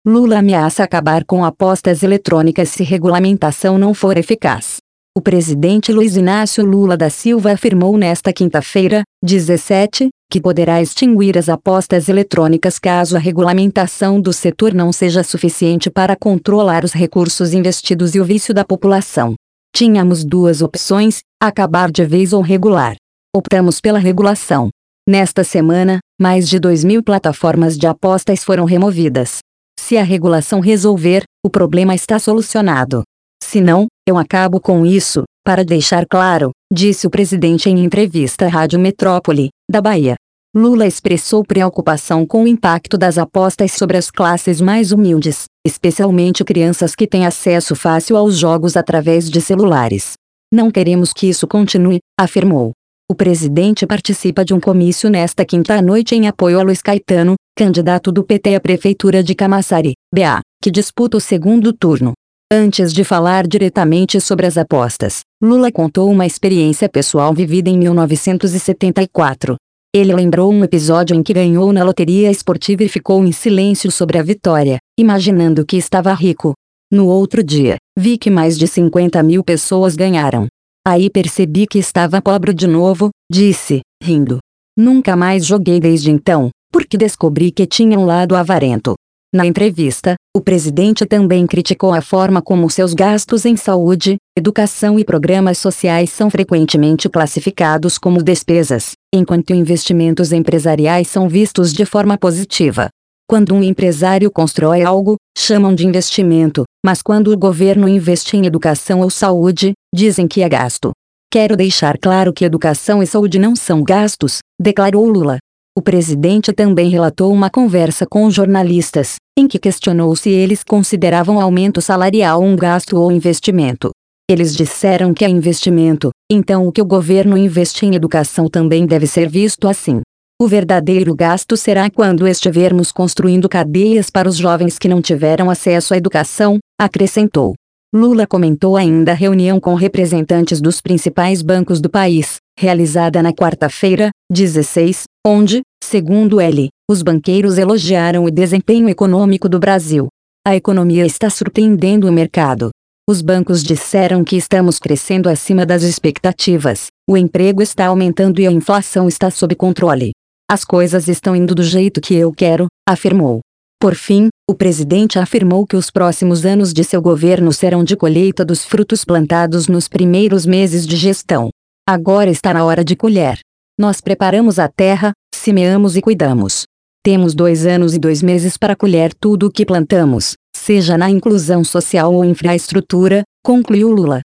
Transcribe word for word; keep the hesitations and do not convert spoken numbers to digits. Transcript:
Lula ameaça acabar com apostas eletrônicas se regulamentação não for eficaz. O presidente Luiz Inácio Lula da Silva afirmou nesta quinta-feira, dezessete, que poderá extinguir as apostas eletrônicas caso a regulamentação do setor não seja suficiente para controlar os recursos investidos e o vício da população. Tínhamos duas opções, acabar de vez ou regular. Optamos pela regulação. Nesta semana, mais de dois mil plataformas de apostas foram removidas. Se a regulação resolver, o problema está solucionado. Se não, eu acabo com isso, para deixar claro, disse o presidente em entrevista à Rádio Metrópole, da Bahia. Lula expressou preocupação com o impacto das apostas sobre as classes mais humildes, especialmente crianças que têm acesso fácil aos jogos através de celulares. Não queremos que isso continue, afirmou. O presidente participa de um comício nesta quinta-noite em apoio a Luiz Caetano, candidato do P T à Prefeitura de Camaçari, B A, que disputa o segundo turno. Antes de falar diretamente sobre as apostas, Lula contou uma experiência pessoal vivida em mil novecentos e setenta e quatro. Ele lembrou um episódio em que ganhou na loteria esportiva e ficou em silêncio sobre a vitória, imaginando que estava rico. No outro dia, vi que mais de cinquenta mil pessoas ganharam. Aí percebi que estava pobre de novo, disse, rindo. Nunca mais joguei desde então, porque descobri que tinha um lado avarento. Na entrevista, o presidente também criticou a forma como seus gastos em saúde, educação e programas sociais são frequentemente classificados como despesas, enquanto investimentos empresariais são vistos de forma positiva. Quando um empresário constrói algo, chamam de investimento, mas quando o governo investe em educação ou saúde, dizem que é gasto. Quero deixar claro que educação e saúde não são gastos, declarou Lula. O presidente também relatou uma conversa com jornalistas, em que questionou se eles consideravam aumento salarial um gasto ou investimento. Eles disseram que é investimento, então o que o governo investe em educação também deve ser visto assim. O verdadeiro gasto será quando estivermos construindo cadeias para os jovens que não tiveram acesso à educação, acrescentou. Lula comentou ainda a reunião com representantes dos principais bancos do país, realizada na quarta-feira, dezesseis, onde, segundo ele, os banqueiros elogiaram o desempenho econômico do Brasil. A economia está surpreendendo o mercado. Os bancos disseram que estamos crescendo acima das expectativas, o emprego está aumentando e a inflação está sob controle. As coisas estão indo do jeito que eu quero, afirmou. Por fim, o presidente afirmou que os próximos anos de seu governo serão de colheita dos frutos plantados nos primeiros meses de gestão. Agora está na hora de colher. Nós preparamos a terra, semeamos e cuidamos. Temos dois anos e dois meses para colher tudo o que plantamos, seja na inclusão social ou infraestrutura, concluiu Lula.